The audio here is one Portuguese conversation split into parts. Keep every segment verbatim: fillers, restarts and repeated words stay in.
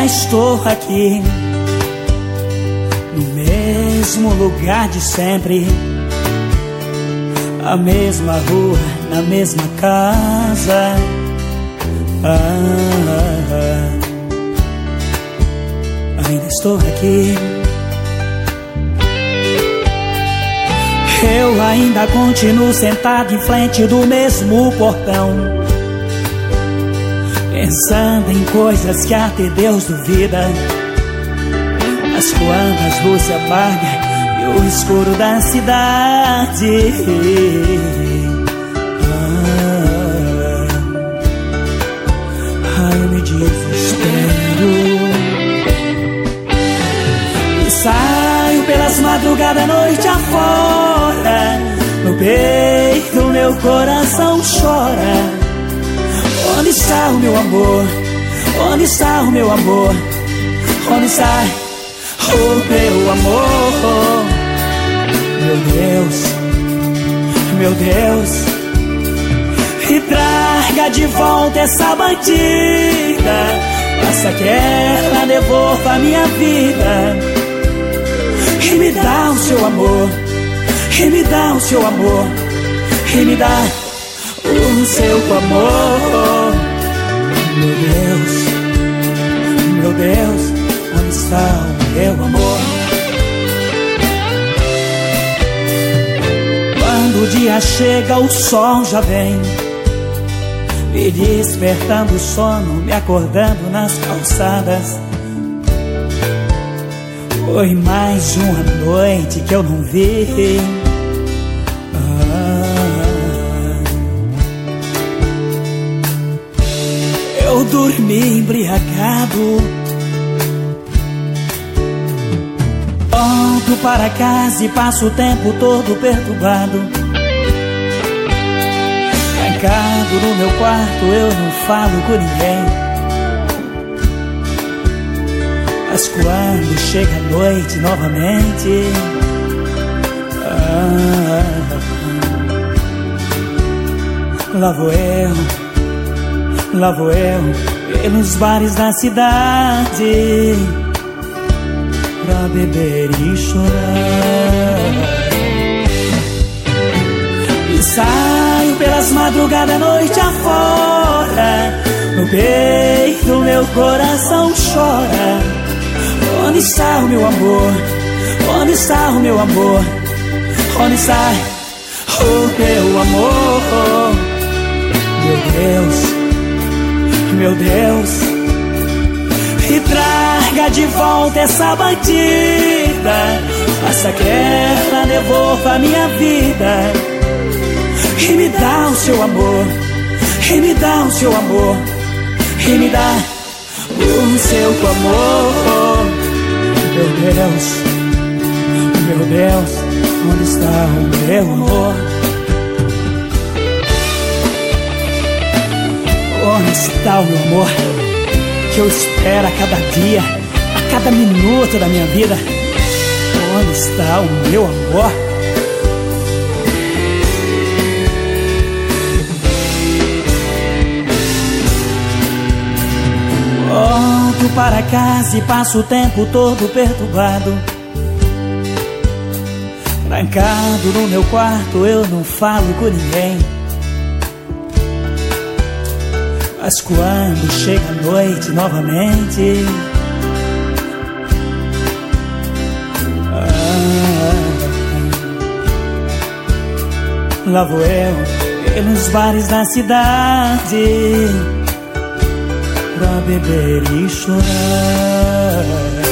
estou aqui, no mesmo lugar de sempre, a mesma rua, na mesma casa. Ah, ainda estou aqui. Eu ainda continuo sentado em frente do mesmo portão, pensando em coisas que até Deus duvida. Mas quando as luzes se apagam e o escuro da cidade, ah, ai, eu me desespero e saio pelas madrugadas, noite afora. No peito meu coração chora. Onde está o meu amor? Onde está o meu amor? Onde está o meu amor? Meu Deus, meu Deus, me traga de volta essa bandida. Faça que ela devolva a minha vida. E me dá o seu amor, e me dá o seu amor, e me dá o seu amor. Meu Deus, meu Deus, onde está o meu amor? Quando o dia chega, o sol já vem, me despertando o sono, me acordando nas calçadas. Foi mais uma noite que eu não vi. Eu dormi embriagado. Volto para casa e passo o tempo todo perturbado. Trancado no meu quarto, eu não falo com ninguém. Mas quando chega a noite novamente, ah, lá vou eu, lá vou eu, pelos bares da cidade, pra beber e chorar. E saio pelas madrugadas, noite afora. No peito meu coração chora. Onde está o meu amor? Onde está o meu amor? Onde está o meu amor? Meu Deus, meu Deus, me traga de volta essa bandida. Faça que ela devolva a minha vida. E me dá o seu amor, e me dá o seu amor, e me dá o seu amor. Meu Deus, meu Deus, onde está o meu amor? Onde está o meu amor, que eu espero a cada dia, a cada minuto da minha vida? Onde está o meu amor? Volto para casa e passo o tempo todo perturbado. Trancado no meu quarto, eu não falo com ninguém. Mas quando chega a noite novamente, ah, lá vou eu, pelos bares da cidade, pra beber e chorar.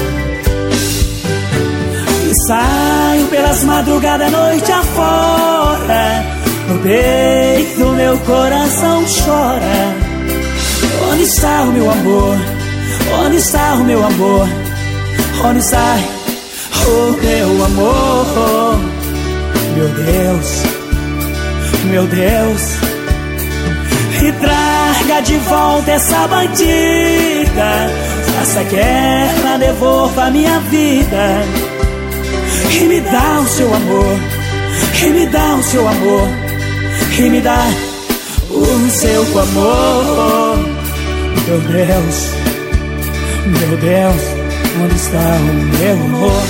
E saio pelas madrugadas, noite afora. No peito meu coração chora. Onde está o meu amor? Onde está o meu amor? Onde está o meu amor? Meu Deus, meu Deus, me traga de volta essa bandida. Faça que ela devolva a minha vida. E me dá o seu amor, e me dá o seu amor, e me dá o seu amor. Meu Deus, Meu Deus, onde está o meu amor?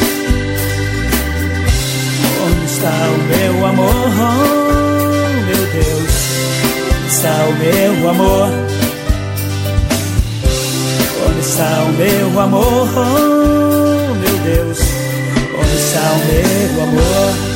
Onde está o meu amor? Meu Deus, onde está o meu amor? Onde está o meu amor? Meu Deus, onde está o meu amor?